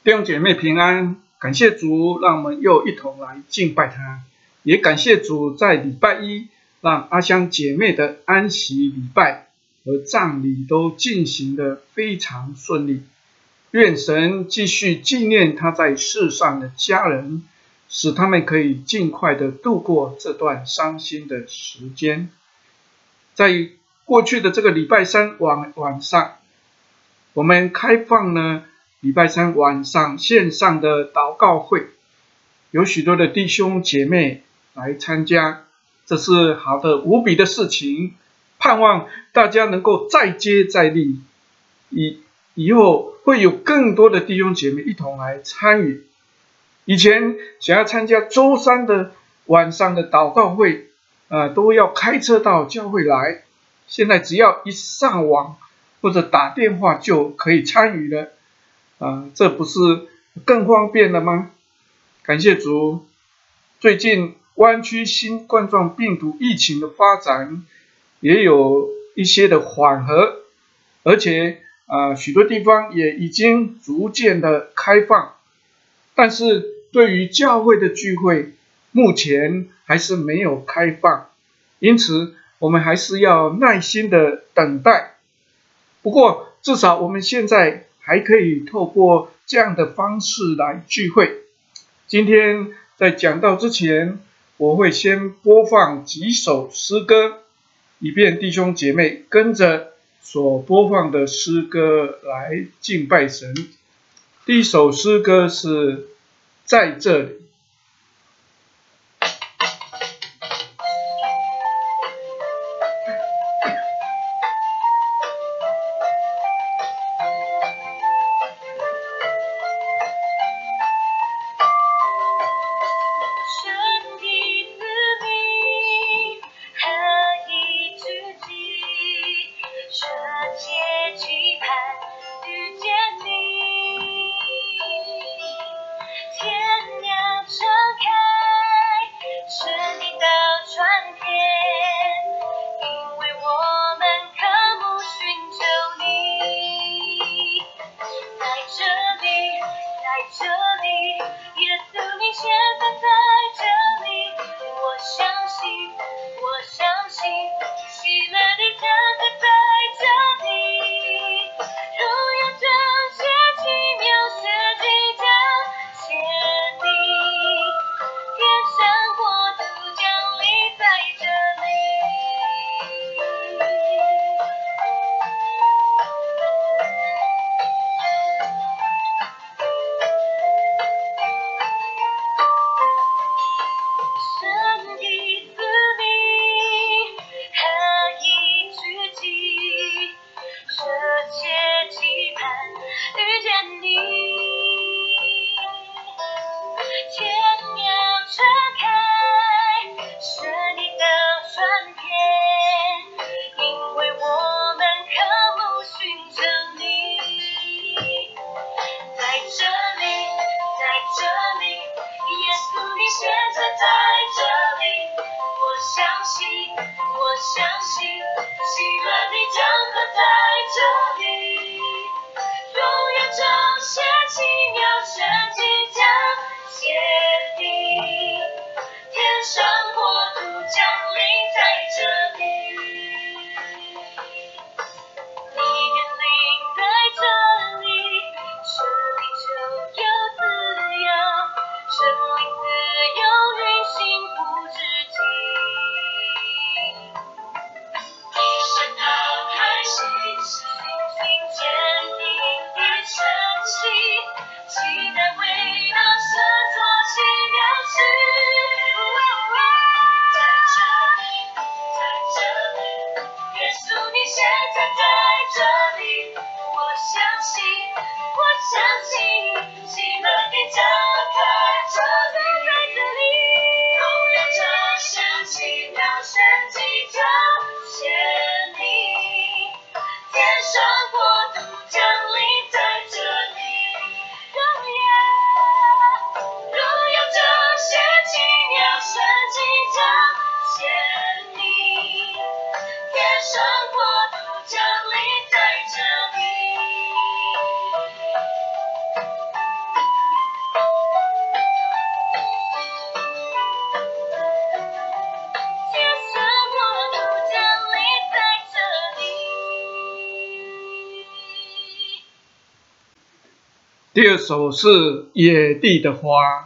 弟兄姐妹平安，感谢主，让我们又一同来敬拜他，也感谢主在礼拜一让阿香姐妹的安息礼拜和葬礼都进行得非常顺利。愿神继续纪念他在世上的家人，使他们可以尽快的度过这段伤心的时间。在过去的这个礼拜三晚上，我们开放了礼拜三晚上线上的祷告会，有许多的弟兄姐妹来参加，这是好的无比的事情，盼望大家能够再接再厉，以后会有更多的弟兄姐妹一同来参与。以前想要参加周三的晚上的祷告会，都要开车到教会来，现在只要一上网或者打电话就可以参与了。这不是更方便了吗？感谢主，最近湾区新冠状病毒疫情的发展也有一些的缓和，而且许多地方也已经逐渐的开放，但是对于教会的聚会目前还是没有开放，因此我们还是要耐心的等待。不过至少我们现在还可以透过这样的方式来聚会。今天在讲道之前，我会先播放几首诗歌，以便弟兄姐妹跟着所播放的诗歌来敬拜神。第一首诗歌是在这里。 第二首是野地的花。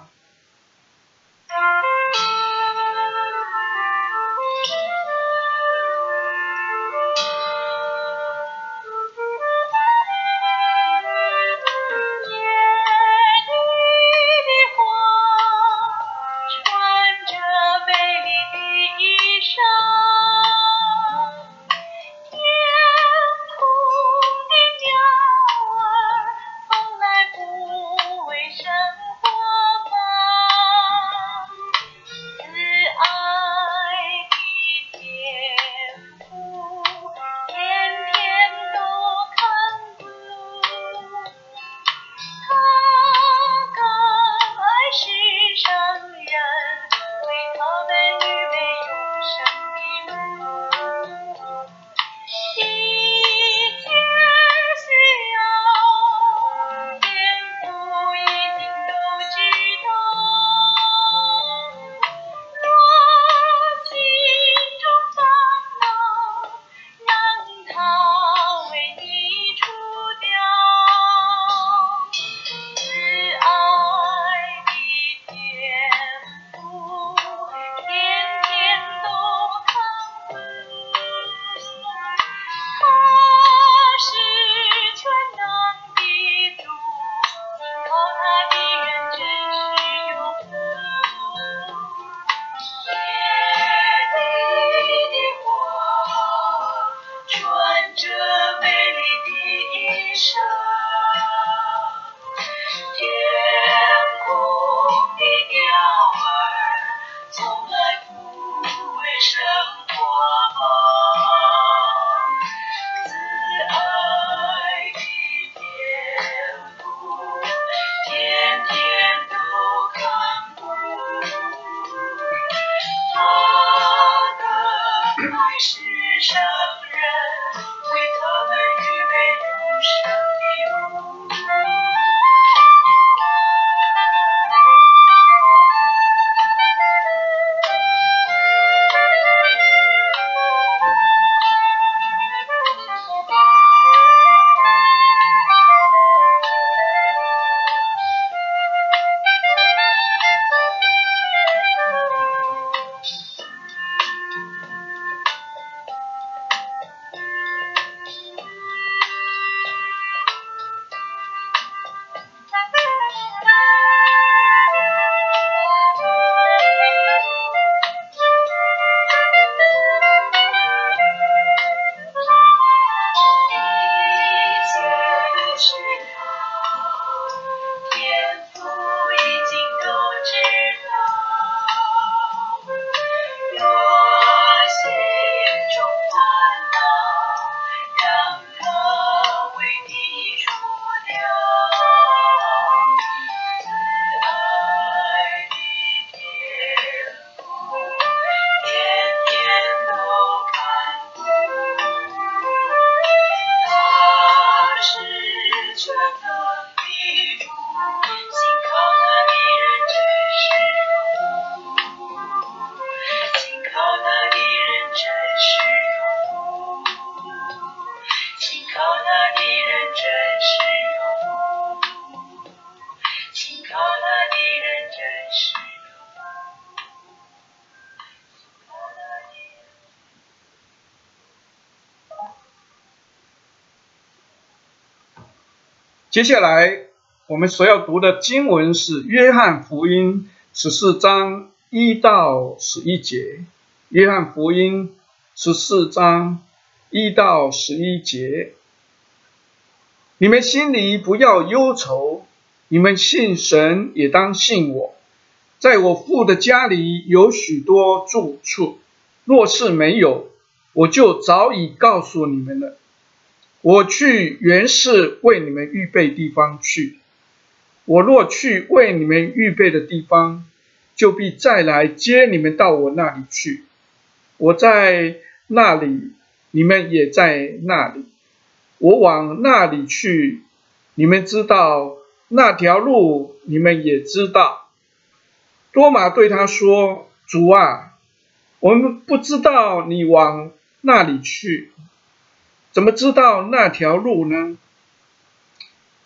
接下来我们所要读的经文是约翰福音14章1到11节。约翰福音14章1到11节。你们心里不要忧愁，你们信神也当信我。在我父的家里有许多住处，若是没有，我就早已告诉你们了。我去原是为你们预备地方去。我若去为你们预备的地方，就必再来接你们到我那里去。我在那里，你们也在那里。我往那里去，你们知道，那条路你们也知道。多马对他说：主啊，我们不知道你往那里去，怎么知道那条路呢？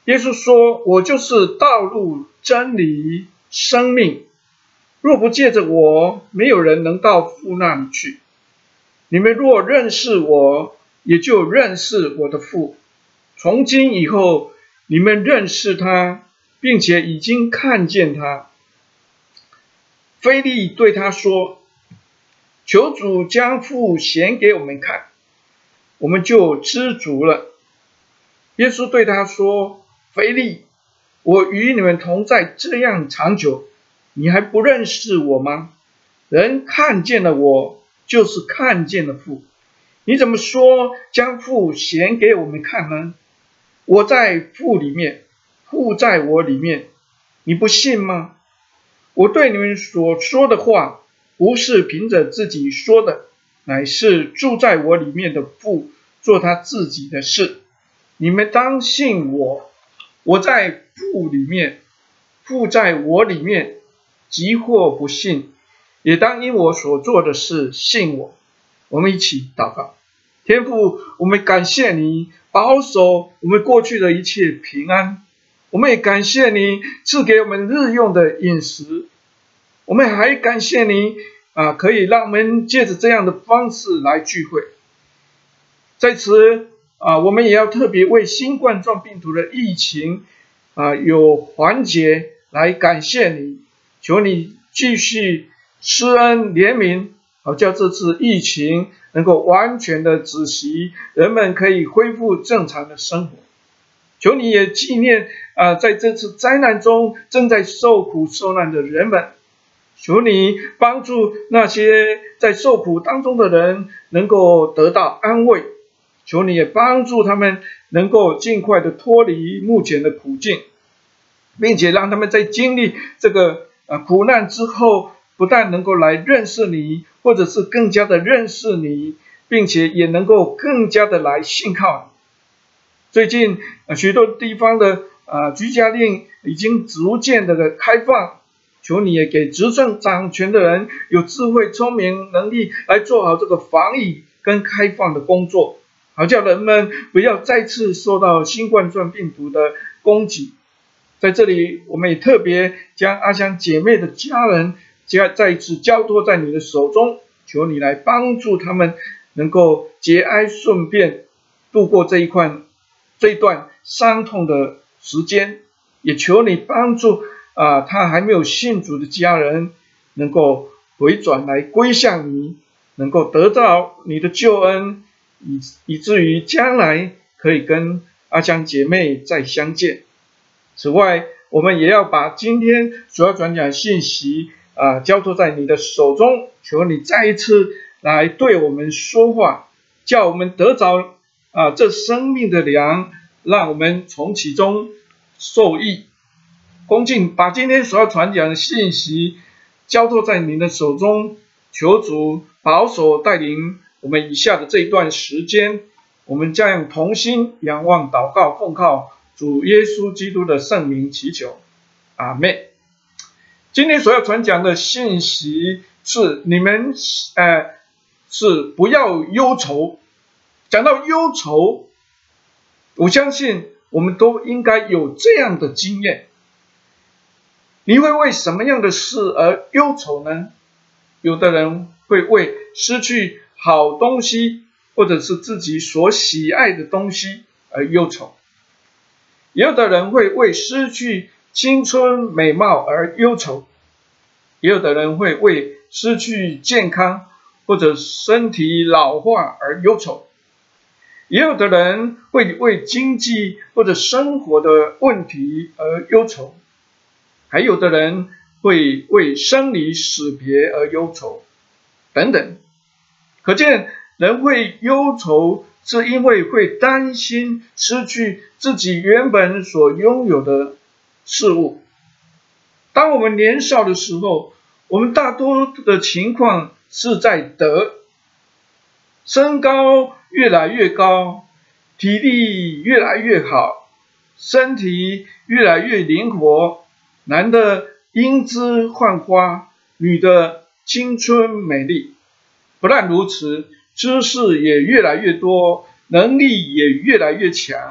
耶稣说：“我就是道路、真理、生命，若不借着我，没有人能到父那里去。你们若认识我，也就认识我的父。从今以后，你们认识他，并且已经看见他。”腓利对他说：“求主将父显给我们看，我们就知足了。”耶稣对他说：“腓利，我与你们同在这样长久，你还不认识我吗？人看见了我，就是看见了父。你怎么说将父显给我们看呢？我在父里面，父在我里面，你不信吗？我对你们所说的话，不是凭着自己说的，乃是住在我里面的父做他自己的事。你们当信我，我在父里面，父在我里面。即或不信，也当因我所做的事信我。”我们一起祷告。天父，我们感谢你保守我们过去的一切平安，我们也感谢你赐给我们日用的饮食，我们还感谢你可以让我们借着这样的方式来聚会。在此我们也要特别为新冠状病毒的疫情有缓解来感谢你，求你继续施恩怜悯，好叫这次疫情能够完全的止息，人们可以恢复正常的生活。求你也纪念在这次灾难中正在受苦受难的人们，求你帮助那些在受苦当中的人能够得到安慰，求你也帮助他们能够尽快的脱离目前的苦境，并且让他们在经历这个苦难之后，不但能够来认识你，或者是更加的认识你，并且也能够更加的来信靠你。最近许多地方的居家令已经逐渐的开放，求你也给执政掌权的人有智慧、聪明、能力来做好这个防疫跟开放的工作，好叫人们不要再次受到新冠状病毒的攻击。在这里，我们也特别将阿香姐妹的家人再一次交托在你的手中，求你来帮助他们能够节哀顺变，度过这一段伤痛的时间，也求你帮助他还没有信主的家人能够回转来归向你，能够得到你的救恩，以至于将来可以跟阿香姐妹再相见。此外，我们也要把今天主要传讲信息交托在你的手中，求你再一次来对我们说话，叫我们得着这生命的粮，让我们从其中受益。恭敬把今天所要传讲的信息交托在您的手中，求主保守带领我们以下的这一段时间，我们将用同心仰望祷告，奉靠主耶稣基督的圣名祈求，阿们。今天所要传讲的信息是你们是不要忧愁。讲到忧愁，我相信我们都应该有这样的经验。你会为什么样的事而忧愁呢？有的人会为失去好东西，或者是自己所喜爱的东西而忧愁。也有的人会为失去青春美貌而忧愁，也有的人会为失去健康或者身体老化而忧愁，也有的人会为经济或者生活的问题而忧愁，还有的人会为生离死别而忧愁，等等。可见人会忧愁，是因为会担心失去自己原本所拥有的事物。当我们年少的时候，我们大多的情况是在得，身高越来越高，体力越来越好，身体越来越灵活，男的英姿焕发，女的青春美丽。不但如此，知识也越来越多，能力也越来越强，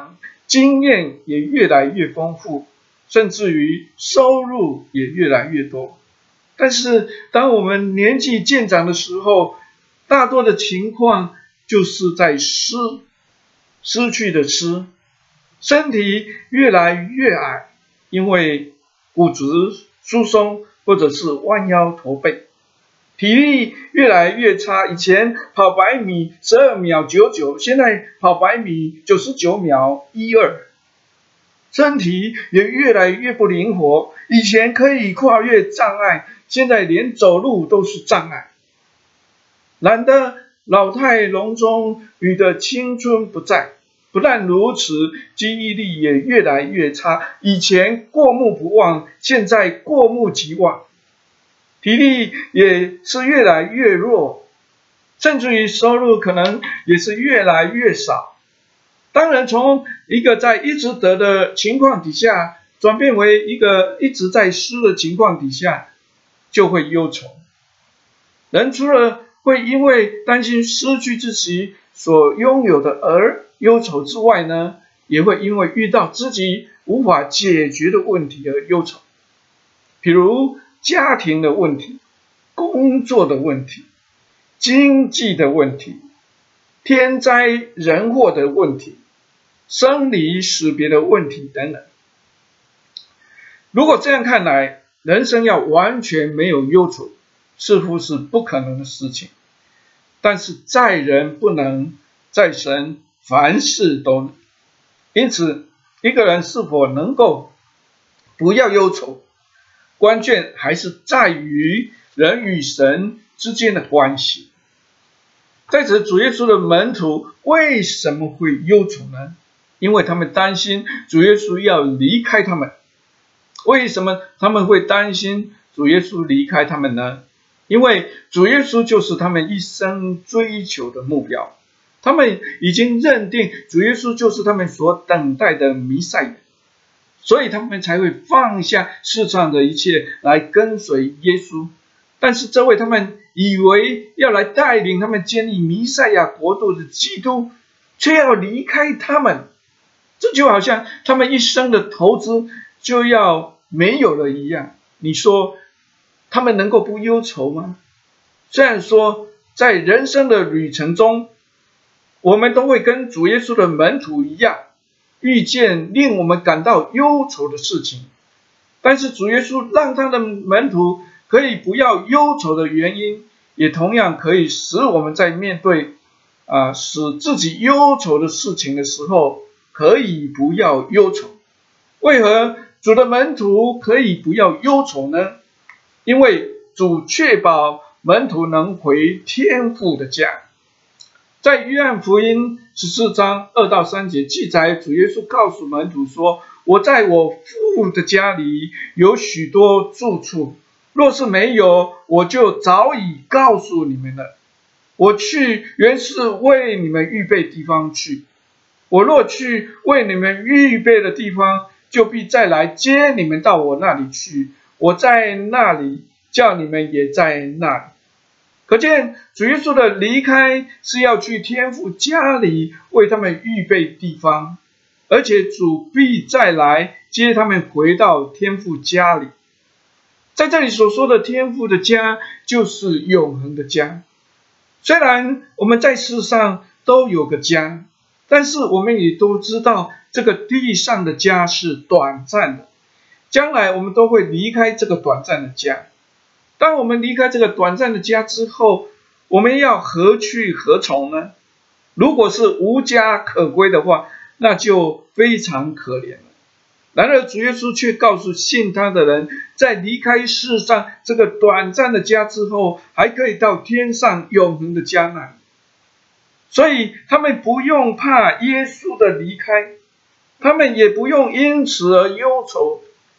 经验也越来越丰富，甚至于收入也越来越多。但是当我们年纪渐长的时候，大多的情况就是在失去的失，身体越来越矮，因为骨质疏松或者是弯腰驼背，体力越来越差，以前跑100米12秒99，现在跑100米99秒12，身体也越来越不灵活，以前可以跨越障碍，现在连走路都是障碍。男的老态龙钟，女的青春不在。不但如此，记忆力也越来越差，以前过目不忘，现在过目即忘。体力也是越来越弱，甚至于收入可能也是越来越少。当然，从一个在一直得的情况底下，转变为一个一直在失的情况底下，就会忧愁。人除了会因为担心失去自己所拥有的而忧愁之外呢，也会因为遇到自己无法解决的问题而忧愁。比如家庭的问题、工作的问题、经济的问题、天灾人祸的问题、生离死别的问题等等。如果这样看来，人生要完全没有忧愁，似乎是不可能的事情。但是在人不能，在神凡事都能。因此，一个人是否能够不要忧愁，关键还是在于人与神之间的关系。在此，主耶稣的门徒为什么会忧愁呢？因为他们担心主耶稣要离开他们。为什么他们会担心主耶稣离开他们呢？因为主耶稣就是他们一生追求的目标，他们已经认定主耶稣就是他们所等待的弥赛亚，所以他们才会放下世上的一切来跟随耶稣。但是这位他们以为要来带领他们建立弥赛亚国度的基督，却要离开他们，这就好像他们一生的投资就要没有了一样。你说他们能够不忧愁吗？虽然说在人生的旅程中，我们都会跟主耶稣的门徒一样，遇见令我们感到忧愁的事情，但是主耶稣让他的门徒可以不要忧愁的原因，也同样可以使我们在面对使自己忧愁的事情的时候，可以不要忧愁。为何主的门徒可以不要忧愁呢？因为主确保门徒能回天父的家。在约翰福音14章2到3节记载，主耶稣告诉门徒说，我在我父的家里有许多住处，若是没有，我就早已告诉你们了。我去原是为你们预备地方去，我若去为你们预备的地方，就必再来接你们到我那里去，我在那里，叫你们也在那里。可见主耶稣的离开是要去天父家里为他们预备地方，而且主必再来接他们回到天父家里。在这里所说的天父的家，就是永恒的家。虽然我们在世上都有个家，但是我们也都知道这个地上的家是短暂的，将来我们都会离开这个短暂的家。当我们离开这个短暂的家之后，我们要何去何从呢？如果是无家可归的话，那就非常可怜了。然而主耶稣却告诉信他的人，在离开世上这个短暂的家之后，还可以到天上永恒的家那里。所以他们不用怕耶稣的离开，他们也不用因此而忧愁，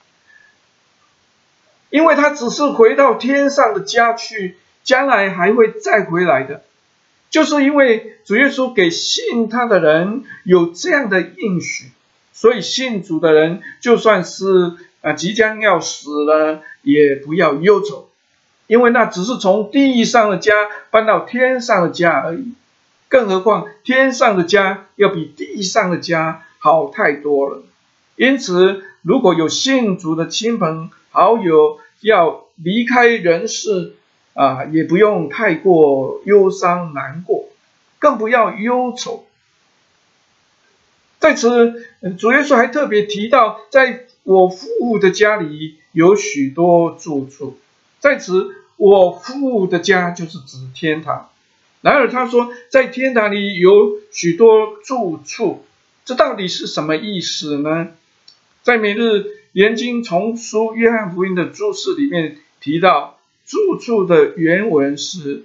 因为他只是回到天上的家去，将来还会再回来的。就是因为主耶稣给信他的人有这样的应许，所以信主的人就算是即将要死了，也不要忧愁，因为那只是从地上的家搬到天上的家而已。更何况天上的家要比地上的家好太多了。因此，如果有信主的亲朋好友要离开人世也不用太过忧伤难过，更不要忧愁。在此，主耶稣还特别提到，在我父的家里有许多住处。在此，我父的家就是指天堂。然而他说，在天堂里有许多住处，这到底是什么意思呢？在每日研经丛书约翰福音的注释里面提到，住处的原文是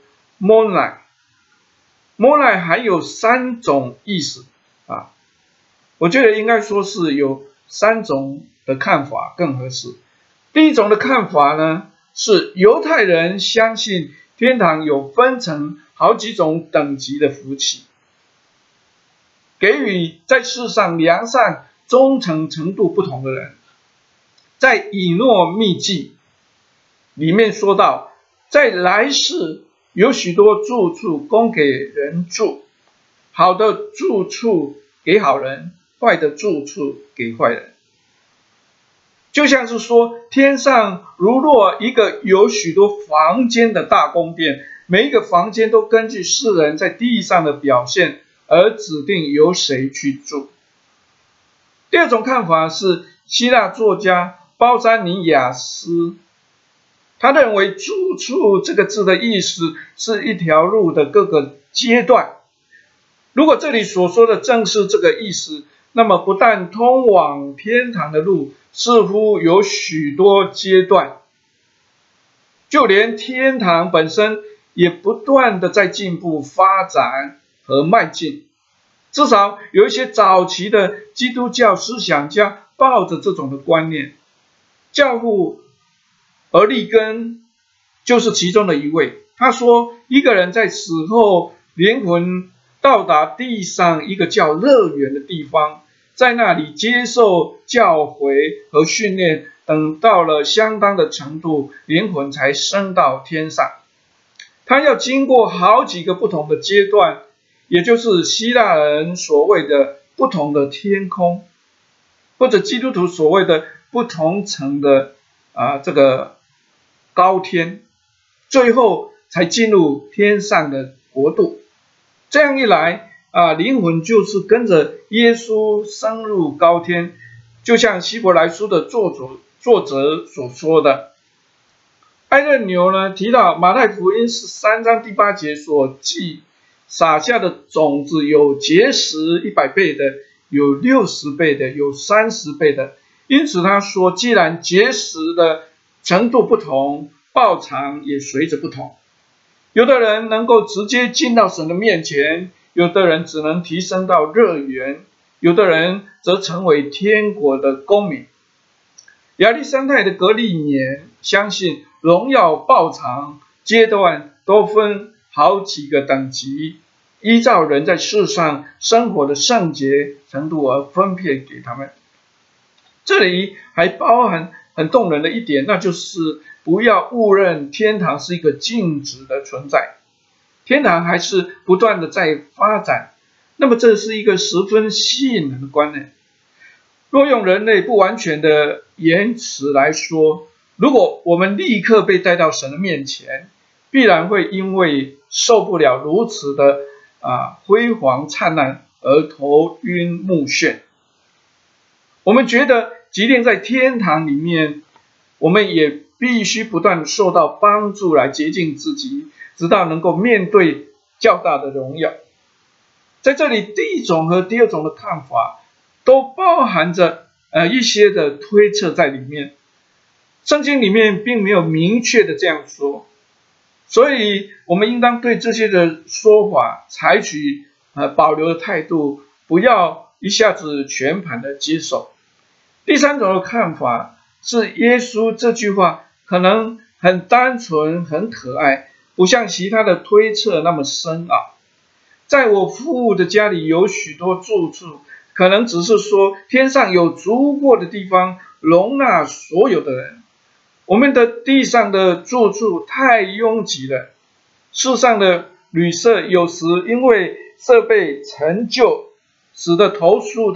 monai。monai 还有3种意思我觉得应该说是有3种的看法更合适。第一种的看法呢，是犹太人相信天堂有分成好几种等级的福气，给予在世上良善忠诚程度不同的人。在以诺秘记里面说到，在来世有许多住处供给人住，好的住处给好人，坏的住处给坏人。就像是说，天上如若一个有许多房间的大宫殿，每一个房间都根据世人在地上的表现而指定由谁去住。第二种看法是希腊作家包珊尼亚斯，他认为住处这个字的意思是一条路的各个阶段。如果这里所说的正是这个意思，那么不但通往天堂的路似乎有许多阶段，就连天堂本身也不断的在进步发展和迈进。至少有一些早期的基督教思想家抱着这种的观念，教父俄利根就是其中的一位。他说，一个人在死后灵魂到达地上一个叫乐园的地方，在那里接受教诲和训练，等到了相当的程度，灵魂才升到天上。他要经过好几个不同的阶段，也就是希腊人所谓的不同的天空，或者基督徒所谓的不同层的这个高天，最后才进入天上的国度。这样一来灵魂就是跟着耶稣升入高天，就像希伯来书的作者所说的。艾勒牛呢提到马太福音13章第8节所记撒下的种子，有结实100倍的，有60倍的，有30倍的。因此他说，既然结实的程度不同，报偿也随着不同。有的人能够直接进到神的面前，有的人只能提升到乐园，有的人则成为天国的公民。亚历山泰的格利年相信荣耀报偿阶段都分好几个等级，依照人在世上生活的圣洁程度而分配给他们。这里还包含很动人的一点，那就是不要误认天堂是一个静止的存在，天堂还是不断的在发展。那么这是一个十分吸引人的观念。若用人类不完全的言辞来说，如果我们立刻被带到神的面前，必然会因为受不了如此的辉煌灿烂而头晕目眩。我们觉得即便在天堂里面，我们也必须不断受到帮助来洁净自己，直到能够面对较大的荣耀。在这里，第一种和第二种的看法都包含着一些的推测在里面。圣经里面并没有明确的这样说，所以我们应当对这些的说法采取保留的态度，不要一下子全盘的接受。第三种的看法是，耶稣这句话可能很单纯很可爱，不像其他的推测那么深奥。在我父的家里有许多住处，可能只是说天上有足够的地方容纳所有的人。我们的地上的住处太拥挤了，世上的旅社有时因为设备陈旧，使得投诉的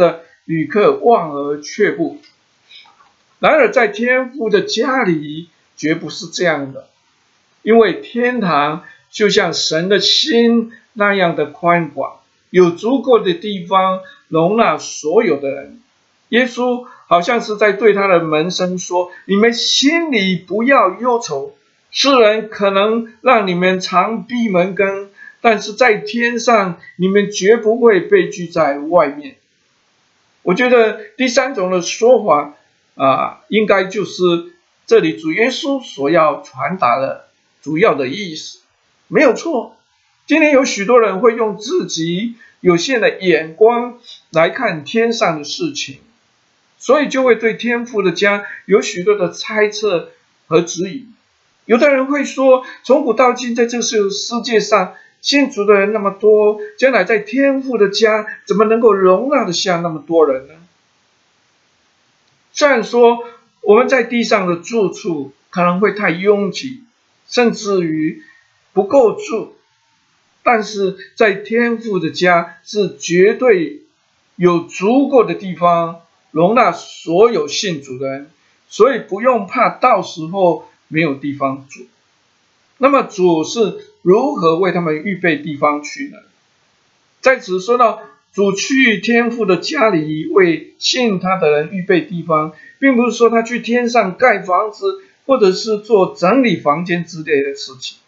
旅客望而却步。然而在天父的家里绝不是这样的，因为天堂就像神的心那样的宽广，有足够的地方容纳所有的人。耶稣好像是在对他的门生说，你们心里不要忧愁，世人可能让你们常闭门羹，但是在天上你们绝不会被拒在外面。我觉得第三种的说法应该就是这里主耶稣所要传达的主要的意思，没有错。今天有许多人会用自己有限的眼光来看天上的事情，所以就会对天父的家有许多的猜测和质疑。有的人会说，从古到今在这个世界上信主的人那么多，将来在天父的家怎么能够容纳得下那么多人呢？虽然说我们在地上的住处可能会太拥挤，甚至于不够住，但是在天父的家是绝对有足够的地方容纳所有信主的人，所以不用怕到时候没有地方住。那么主是如何为他们预备地方去呢？在此说到主去天父的家里为信他的人预备地方，并不是说他去天上盖房子，或者是做整理房间之类的事情。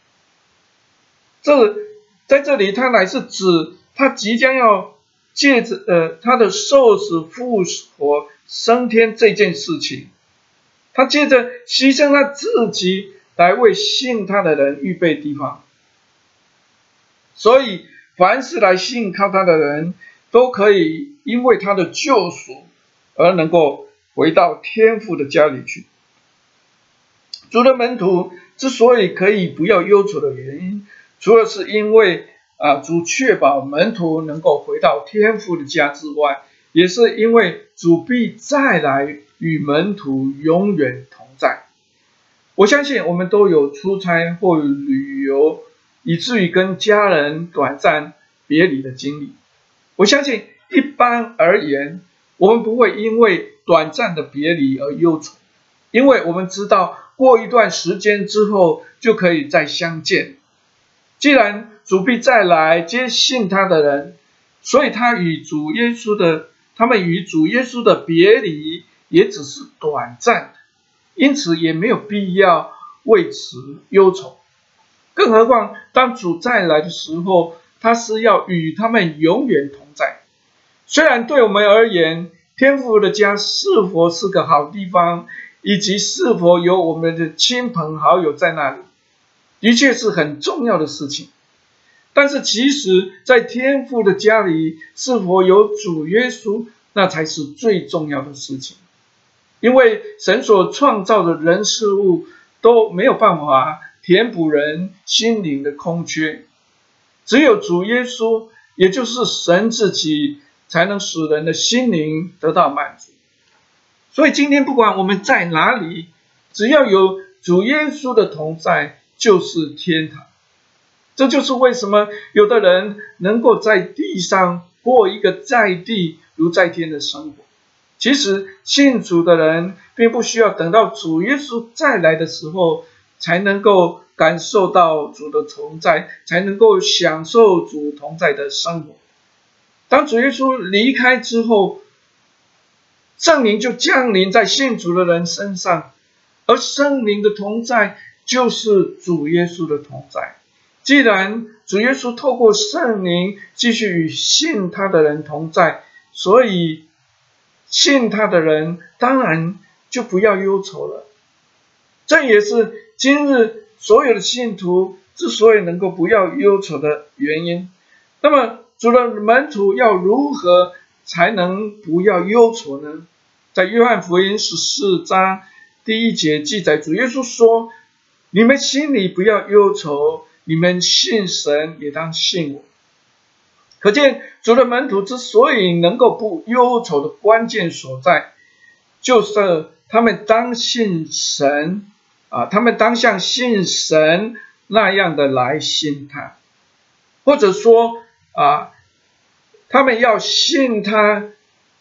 在这里他乃是指他即将要借着他的受死复活升天这件事情，他借着牺牲他自己来为信他的人预备地方。所以凡是来信靠他的人都可以因为他的救赎而能够回到天父的家里去。主的门徒之所以可以不要忧愁的原因，除了是因为主确保门徒能够回到天父的家之外，也是因为主必再来与门徒永远同在。我相信我们都有出差或旅游以至于跟家人短暂别离的经历。我相信一般而言，我们不会因为短暂的别离而忧愁，因为我们知道过一段时间之后就可以再相见。既然主必再来接信他的人，所以他们与主耶稣的别离也只是短暂的，因此也没有必要为此忧愁。更何况当主再来的时候，他是要与他们永远同在。虽然对我们而言，天父的家是否是个好地方，以及是否有我们的亲朋好友在那里，的确是很重要的事情。但是其实在天父的家里是否有主耶稣，那才是最重要的事情。因为神所创造的人事物都没有办法填补人心灵的空缺，只有主耶稣，也就是神自己，才能使人的心灵得到满足。所以今天不管我们在哪里，只要有主耶稣的同在，就是天堂。这就是为什么有的人能够在地上过一个在地如在天的生活。其实信主的人并不需要等到主耶稣再来的时候才能够感受到主的同在，才能够享受主同在的生活。当主耶稣离开之后，圣灵就降临在信主的人身上，而圣灵的同在就是主耶稣的同在。既然主耶稣透过圣灵继续与信他的人同在，所以信他的人当然就不要忧愁了。这也是今日所有的信徒之所以能够不要忧愁的原因。那么主的门徒要如何才能不要忧愁呢？在约翰福音14章第1节记载，主耶稣说，你们心里不要忧愁，你们信神也当信我。可见主的门徒之所以能够不忧愁的关键所在，就是他们当信神他们当像信神那样的来信他，或者说他们要信他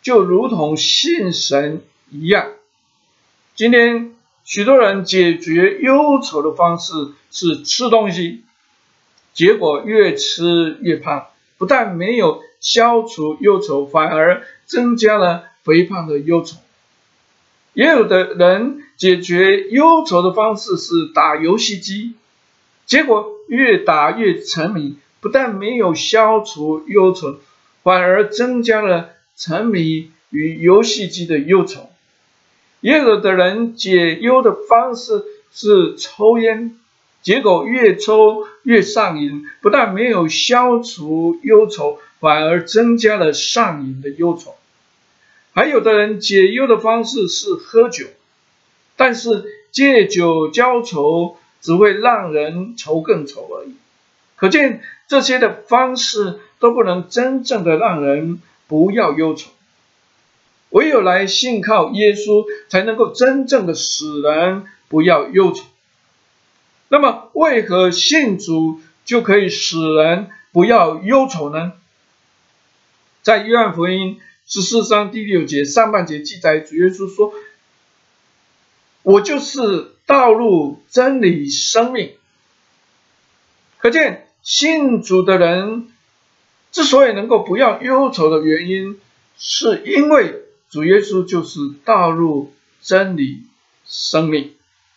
就如同信神一样。今天许多人解决忧愁的方式是吃东西，结果越吃越胖，不但没有消除忧愁，反而增加了肥胖的忧愁。也有的人解决忧愁的方式是打游戏机，结果越打越沉迷，不但没有消除忧愁，反而增加了沉迷于游戏机的忧愁。也有的人解忧的方式是抽烟，结果越抽越上瘾，不但没有消除忧愁，反而增加了上瘾的忧愁。还有的人解忧的方式是喝酒，但是借酒浇愁只会让人愁更愁而已。可见这些的方式都不能真正的让人不要忧愁，唯有来信靠耶稣，才能够真正的使人不要忧愁。那么为何信主就可以使人不要忧愁呢？在约翰福音14章第6节上半节记载，主耶稣说：我就是道路、真理、生命。可见信主的人之所以能够不要忧愁的原因，是因为主耶稣就是道路、真理、生命。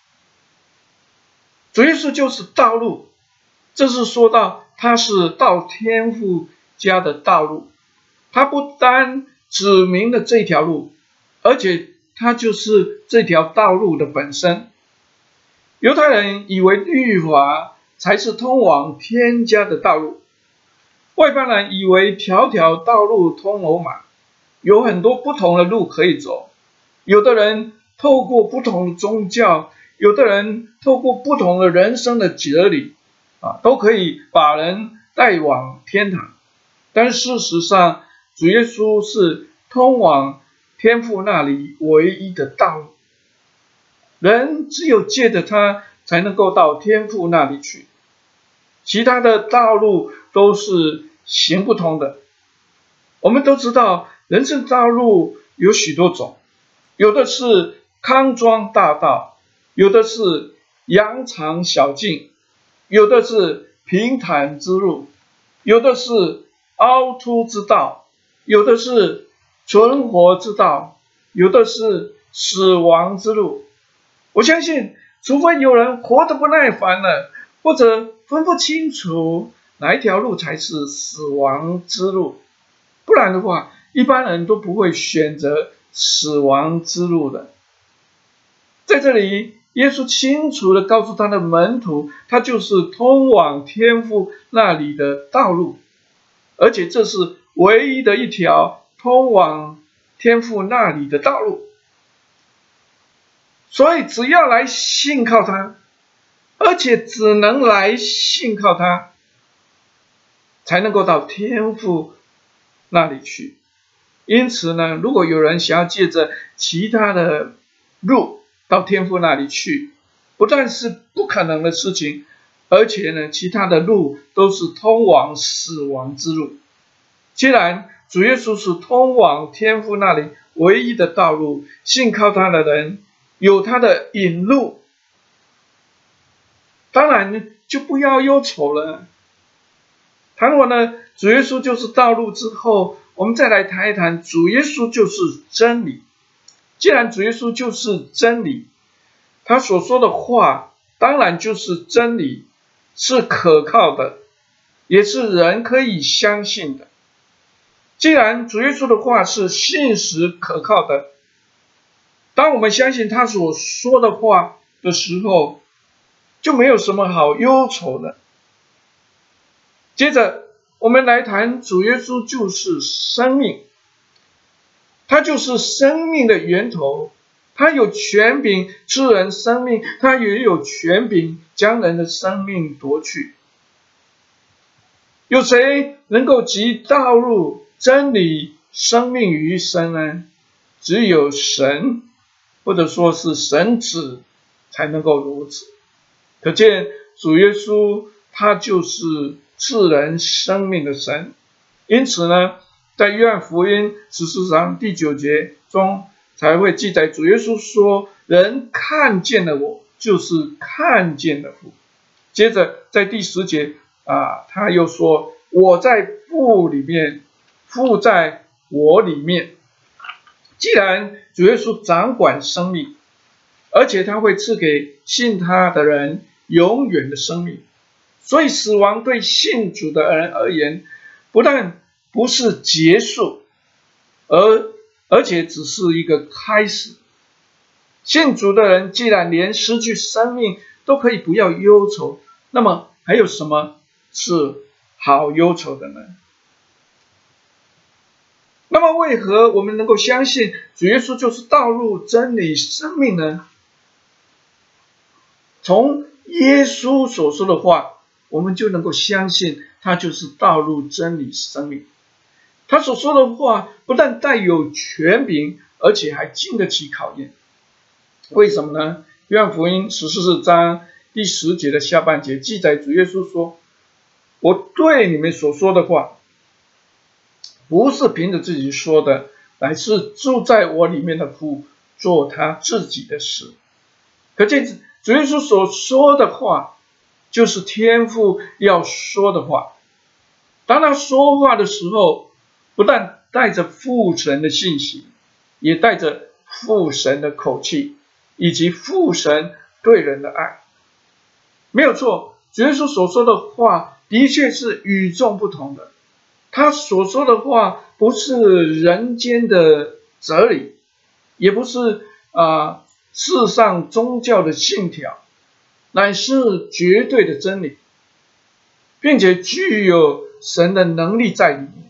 主耶稣就是道路，这是说到他是到天父家的道路。他不单指明了这条路，而且他就是这条道路的本身。犹太人以为律法才是通往天家的道路，外邦人以为条条道路通罗马，有很多不同的路可以走。有的人透过不同的宗教，有的人透过不同的人生的哲理，都可以把人带往天堂。但事实上，主耶稣是通往天父那里唯一的道路，人只有借着他才能够到天父那里去，其他的道路都是行不通的。我们都知道人生道路有许多种，有的是康庄大道，有的是羊肠小径，有的是平坦之路，有的是凹凸之道，有的是存活之道，有的是死亡之路。我相信除非有人活得不耐烦了，或者分不清楚哪一条路才是死亡之路，不然的话一般人都不会选择死亡之路的。在这里耶稣清楚地告诉他的门徒，他就是通往天父那里的道路，而且这是唯一的一条通往天父那里的道路。所以只要来信靠他，而且只能来信靠他，才能够到天父那里去。因此呢，如果有人想要借着其他的路到天父那里去，不但是不可能的事情，而且呢，其他的路都是通往死亡之路。既然主耶稣是通往天父那里唯一的道路，信靠他的人有他的引路，当然就不要忧愁了。谈完了主耶稣就是道路之后，我们再来谈一谈主耶稣就是真理。既然主耶稣就是真理，他所说的话当然就是真理，是可靠的，也是人可以相信的。既然主耶稣的话是信实可靠的，当我们相信他所说的话的时候，就没有什么好忧愁的。接着我们来谈主耶稣就是生命，他就是生命的源头，他有权柄赐人生命，他也有权柄将人的生命夺去。有谁能够集道路、真理、生命于一身呢？只有神，或者说是神子才能够如此。可见主耶稣他就是赐人生命的神。因此呢， 在约翰福音14章第9节中才会记载，主耶稣说：“人看见了我，就是看见了父。”接着在第10节他又说：“我在父里面，父在我里面。”既然主耶稣掌管生命，而且他会赐给信他的人永远的生命，所以死亡对信主的人而言，不但不是结束，而且只是一个开始。信主的人既然连失去生命都可以不要忧愁，那么还有什么是好忧愁的呢？那么为何我们能够相信主耶稣就是道路、真理、生命呢？从耶稣所说的话，我们就能够相信他就是道路、真理、生命。他所说的话不但带有权柄，而且还经得起考验。为什么呢？约翰福音14章第10节的下半节记载，主耶稣说：“我对你们所说的话，不是凭着自己说的，乃是住在我里面的父做他自己的事。”可见主耶稣所说的话，就是天父要说的话。当他说话的时候，不但带着父神的信息，也带着父神的口气，以及父神对人的爱。没有错，主耶稣所说的话的确是与众不同的。他所说的话不是人间的哲理，也不是世上宗教的信条，乃是绝对的真理，并且具有神的能力在里面。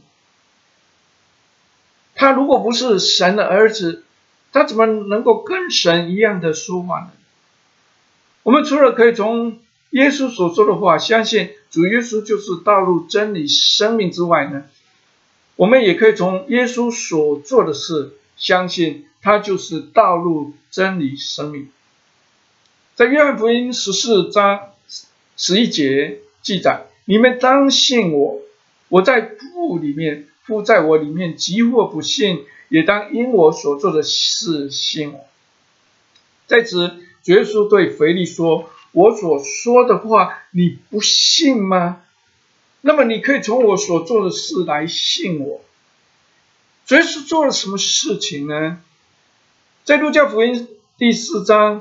他如果不是神的儿子，他怎么能够跟神一样的说话呢？我们除了可以从耶稣所说的话相信主耶稣就是道路、真理、生命之外呢，我们也可以从耶稣所做的事相信他就是道路、真理、生命。在约翰福音14章11节记载：“你们当信我，我在父里面，父在我里面，即或不信，也当因我所做的事信我。”在此，主耶稣对腓利说：“我所说的话，你不信吗？那么你可以从我所做的事来信我。”主耶稣做了什么事情呢？在路加福音第4章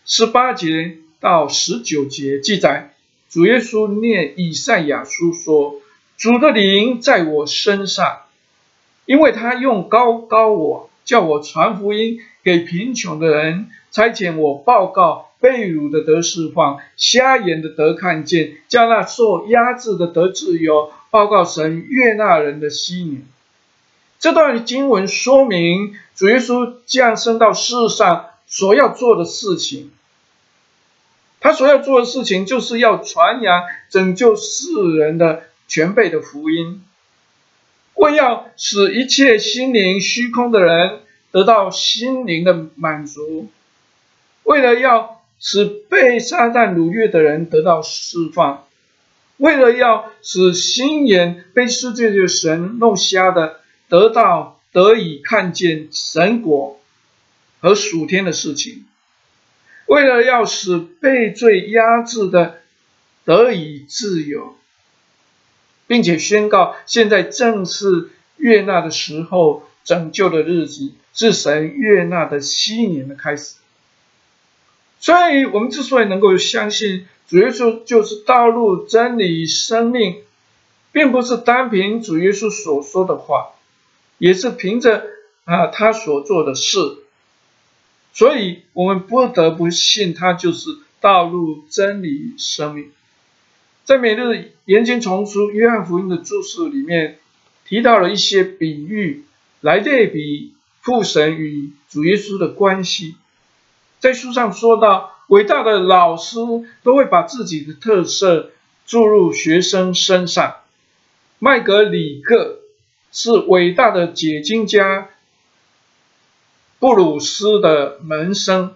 18节到19节记载，主耶稣念以赛亚书说：“主的灵在我身上，因为他用膏我，叫我传福音给贫穷的人，差遣我报告被掳的得释放，瞎眼的得看见，叫那受压制的得自由，报告神悦纳人的禧年。”这段经文说明主耶稣降生到世上所要做的事情。他所要做的事情就是要传扬拯救世人的全备的福音，为要使一切心灵虚空的人得到心灵的满足，为了要使被撒旦掳掠的人得到释放，为了要使心眼被世界的神弄瞎的得以看见神国和属天的事情，为了要使被罪压制的得以自由，并且宣告现在正是悦纳的时候，拯救的日子是神悦纳的禧年的开始。所以我们之所以能够相信主耶稣就是道路、真理、生命，并不是单凭主耶稣所说的话，也是凭着他所做的事。所以我们不得不信他就是道路、真理、生命。在每日研经丛书约翰福音的注释里面，提到了一些比喻来类比父神与主耶稣的关系。在书上说到，伟大的老师都会把自己的特色注入学生身上。麦格里克是伟大的解经家布鲁斯的门生。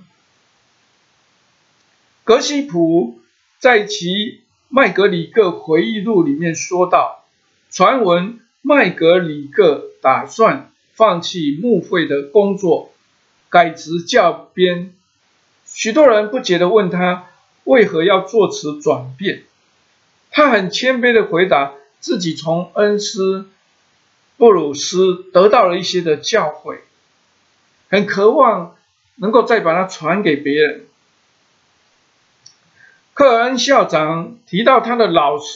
格西普在其麦格里克回忆录里面说道，传闻麦格里克打算放弃牧会的工作，改职教编。许多人不解地问他为何要做此转变。他很谦卑地回答，自己从恩师布鲁斯得到了一些的教诲，很渴望能够再把它传给别人。克尔恩校长提到他的老师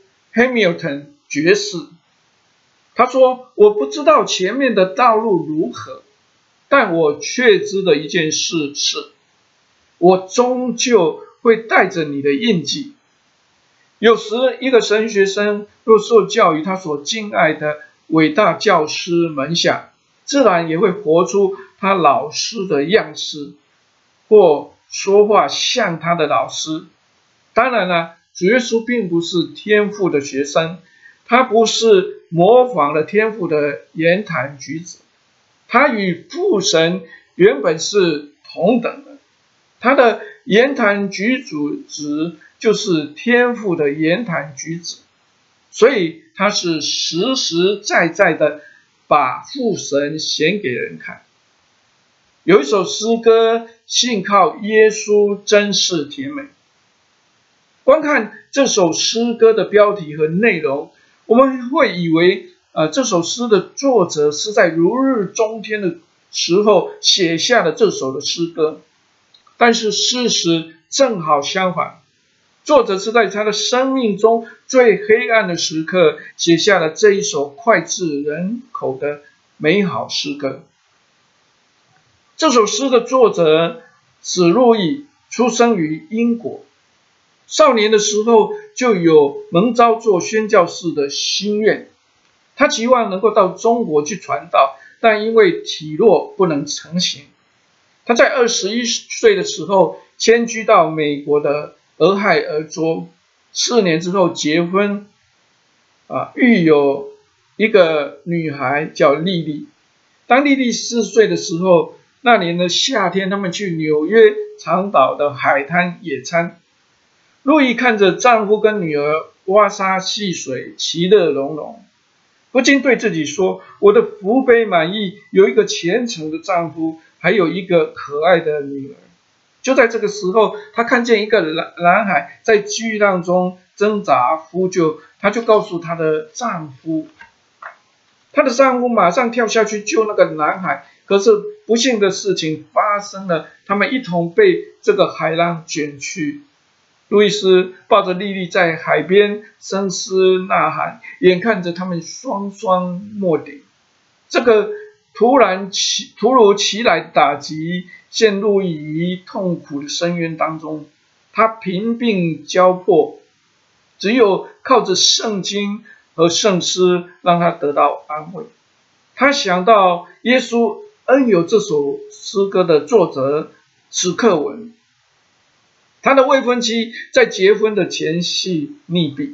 Hamilton 爵士，他说：“我不知道前面的道路如何，但我确知的一件事是，我终究会带着你的印记。”有时，一个神学生若受教于他所敬爱的伟大教师门下，自然也会活出他老师的样式，或说话像他的老师。当然了，主耶稣并不是天父的学生，他不是模仿了天父的言谈举止，他与父神原本是同等的，他的言谈举止就是天父的言谈举止，所以他是实实在在的把父神显给人看。有一首诗歌，信靠耶稣真是甜美。观看这首诗歌的标题和内容，我们会以为这首诗的作者是在如日中天的时候写下的这首的诗歌，但是事实正好相反，作者是在他的生命中最黑暗的时刻写下了这一首脍炙人口的美好诗歌。这首诗的作者史路易出生于英国，少年的时候就有蒙召做宣教士的心愿，他期望能够到中国去传道，但因为体弱不能成行。他在21岁的时候迁居到美国的俄亥俄州，4年之后结婚，育有一个女孩叫莉莉。当莉莉4岁的时候，那年的夏天，他们去纽约长岛的海滩野餐。路易看着丈夫跟女儿挖沙戏水，其乐融融，不禁对自己说：“我的福杯满溢，有一个虔诚的丈夫，还有一个可爱的女儿。”就在这个时候，她看见一个男孩在巨浪中挣扎呼救，她就告诉她的丈夫，她的丈夫马上跳下去救那个男孩。可是不幸的事情发生了，他们一同被这个海浪卷去。路易斯抱着莉莉在海边声嘶呐喊，眼看着他们双双没顶。这个突如其来的打击陷入于痛苦的深渊当中，他贫病交迫，只有靠着圣经和圣诗让他得到安慰。他想到耶稣恩有这首诗歌的作者史克文，他的未婚妻在结婚的前夕溺毙。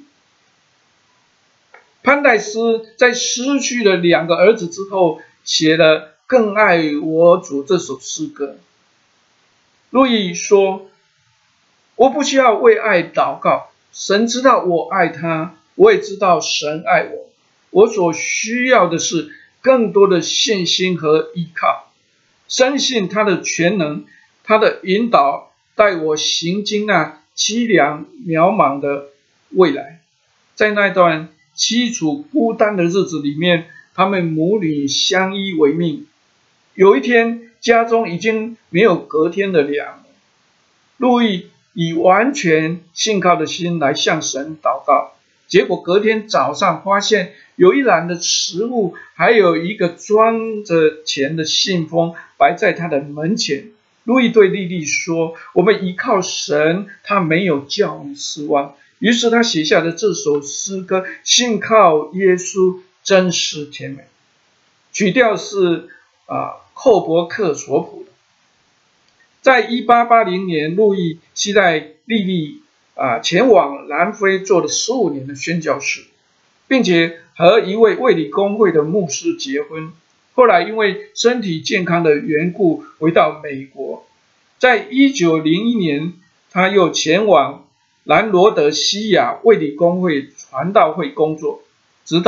潘代斯在失去了2个儿子之后，写了《更爱我主》这首诗歌。路易说：“我不需要为爱祷告，神知道我爱他，我也知道神爱我。我所需要的是更多的信心和依靠，深信他的全能，他的引导带我行经那凄凉渺茫的未来。”在那段凄楚孤单的日子里面，他们母女相依为命。有一天，家中已经没有隔天的粮了。路易以完全信靠的心来向神祷告，结果隔天早上发现有一篮的食物，还有一个装着钱的信封摆在他的门前。路易对莉莉说：“我们依靠神，他没有叫你失望。”于是他写下了这首诗歌，信靠耶稣真是甜美。曲调是寇伯克所谱的。在1880年，路易期待莉莉前往南非做了15年的宣教士，并且和一位卫理公会的牧师结婚。后来因为身体健康的缘故，回到美国。在1901年，他又前往兰罗德西亚卫理公会传道会工作，直到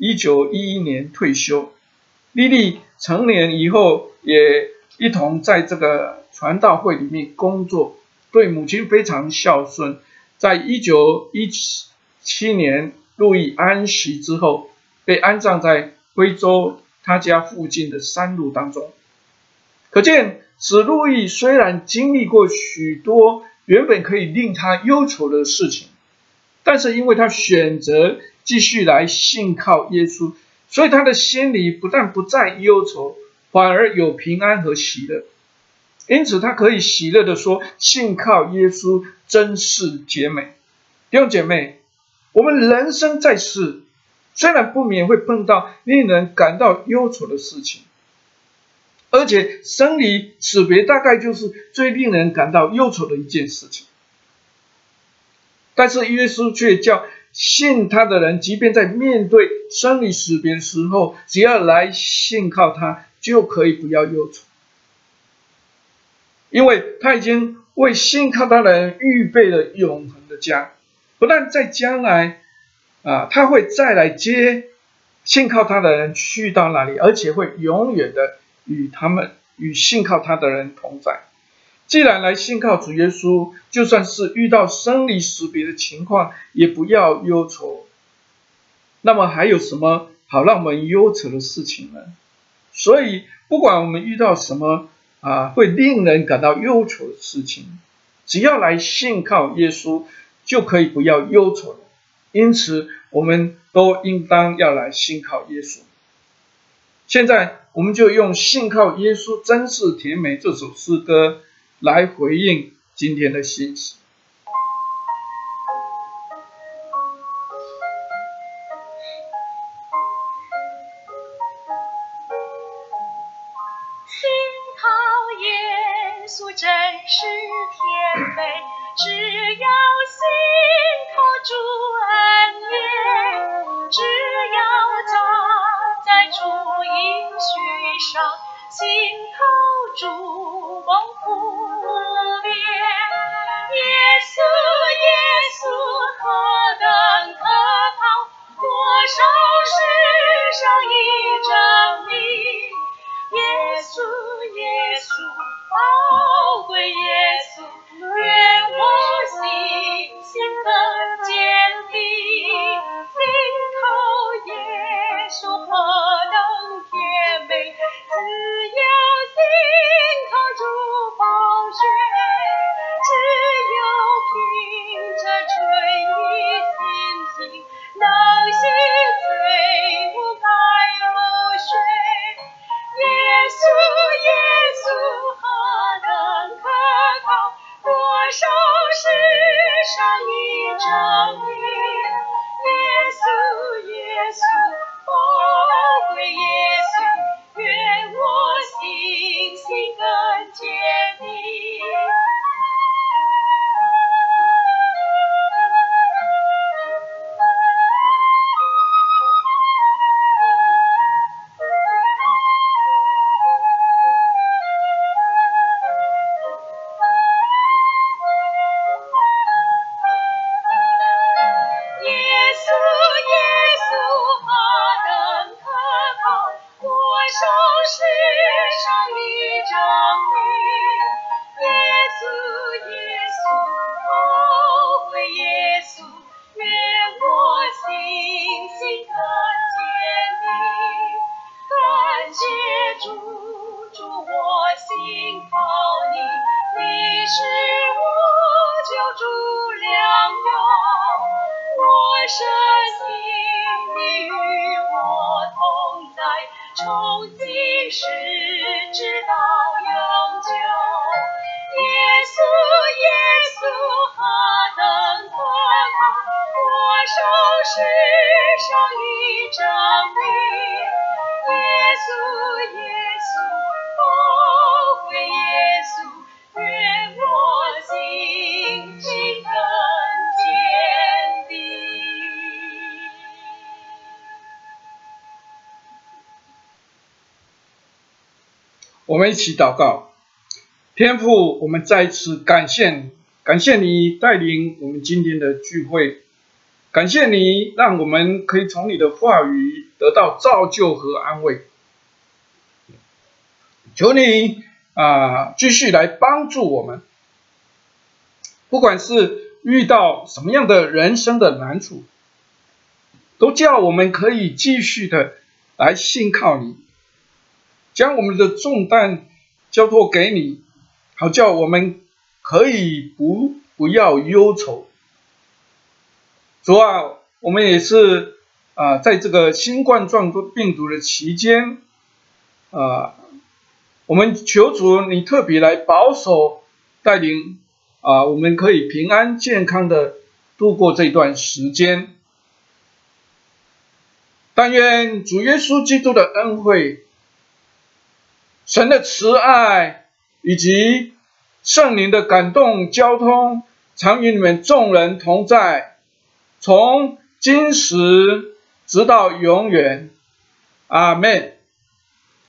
1911年退休。莉莉成年以后也一同在这个传道会里面工作，对母亲非常孝顺。在1917年路易安息之后，被安葬在徽州他家附近的山路当中。可见使路易虽然经历过许多原本可以令他忧愁的事情，但是因为他选择继续来信靠耶稣，所以他的心里不但不再忧愁，反而有平安和喜乐。因此他可以喜乐地说，信靠耶稣真是绝美。弟兄姐妹，我们人生在世，虽然不免会碰到令人感到忧愁的事情，而且生离死别大概就是最令人感到忧愁的一件事情。但是耶稣却叫信他的人，即便在面对生离死别的时候，只要来信靠他，就可以不要忧愁。因为他已经为信靠他的人预备了永恒的家，不但在将来他会再来接信靠他的人去到那里，而且会永远的与信靠他的人同在。既然来信靠主耶稣，就算是遇到生离死别的情况，也不要忧愁。那么还有什么好让我们忧愁的事情呢？所以不管我们遇到什么会令人感到忧愁的事情，只要来信靠耶稣，就可以不要忧愁了。因此我们都应当要来信靠耶稣。现在我们就用信靠耶稣真是甜美这首诗歌来回应今天的信息。 信靠耶稣真是甜美，只要信靠主恩典，只要站在主应许上，信靠主蒙福怜。耶稣何等可靠，多少世上已证明。耶稣，宝贵耶稣，愿我心更坚定。信靠耶稣何等甜美，只要信靠主宝血，只有凭着纯一信心，能洗罪污改入水。耶稣何等可靠，多少世上已证明。耶稣，宝贵耶稣，愿我心更坚定。 我们一起祷告。天父，我们再一次感谢你带领我们今天的聚会，感谢你让我们可以从你的话语得到造就和安慰。求你继续来帮助我们，不管是遇到什么样的人生的难处，都叫我们可以继续的来信靠你，将我们的重担交托给你，好叫我们可以不要忧愁。主啊，我们也是在这个新冠状病毒的期间，我们求主你特别来保守带领我们可以平安健康的度过这段时间。但愿主耶稣基督的恩惠、神的慈爱以及圣灵的感动交通，常与你们众人同在，从今时直到永远。阿们。